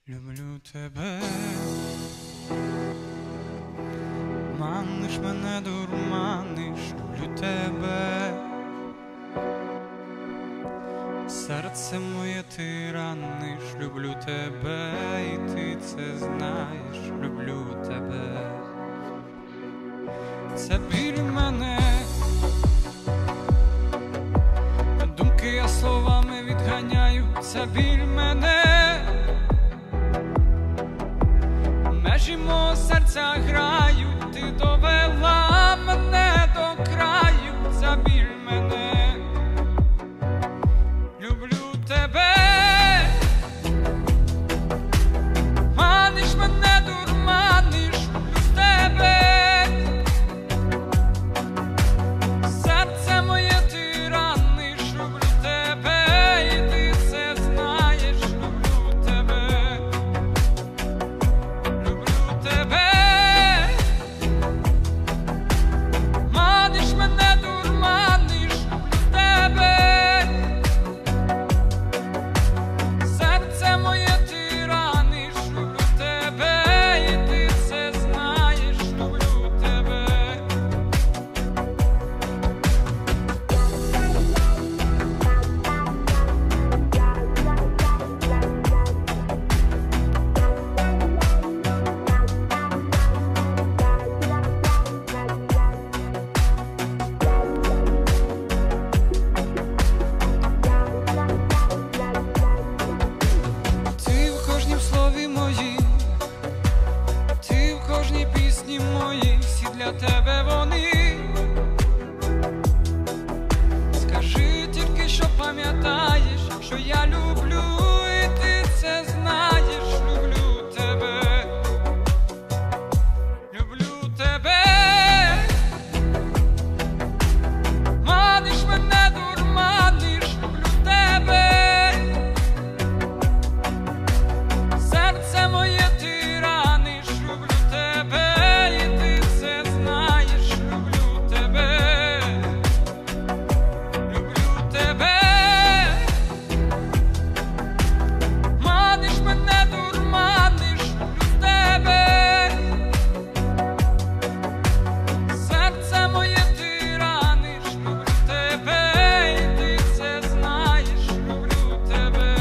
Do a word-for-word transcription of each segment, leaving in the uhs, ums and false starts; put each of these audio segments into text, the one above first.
Люблю тебе, маниш мене, дурманиш, люблю тебе, серце моє ти раниш, люблю тебе, і ти це знаєш, люблю тебе. Це біль мене, думки я словами відганяю, це біль мене, межі мого серця грають, ти довела мене до краю, це біль мене, люблю тебе, маниш мене, дурманиш, люблю тебе, серце моє ти раниш, люблю тебе, і ти це знаєш, люблю тебе, люблю тебе, маниш мене, дурманиш, люблю тебе, серце моє ти раниш, люблю тебе, і ти це знаєш, люблю тебе. Ти в кожнім слові моїм, ти в кожній пісні моїй, всі для тебе вони. Скажи тільки, що пам'ятаєш, що я люблю, і ти це знаєш, люблю тебе, люблю тебе, маниш мене, дурманиш, люблю тебе, серце моє ти раниш, люблю тебе, і ти це знаєш, люблю тебе, люблю тебе, маниш мене, дурманиш, люблю тебе, серце моє ти раниш, люблю тебе, і ти це знаєш, люблю тебе.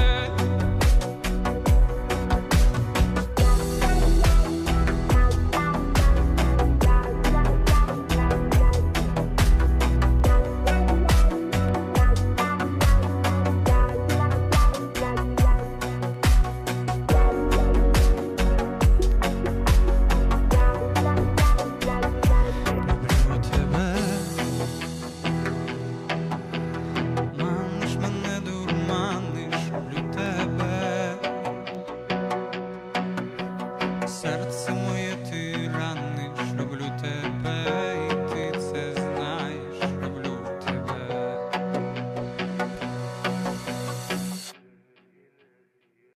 Люблю тебе, маниш мене, дурманиш, люблю тебе, серце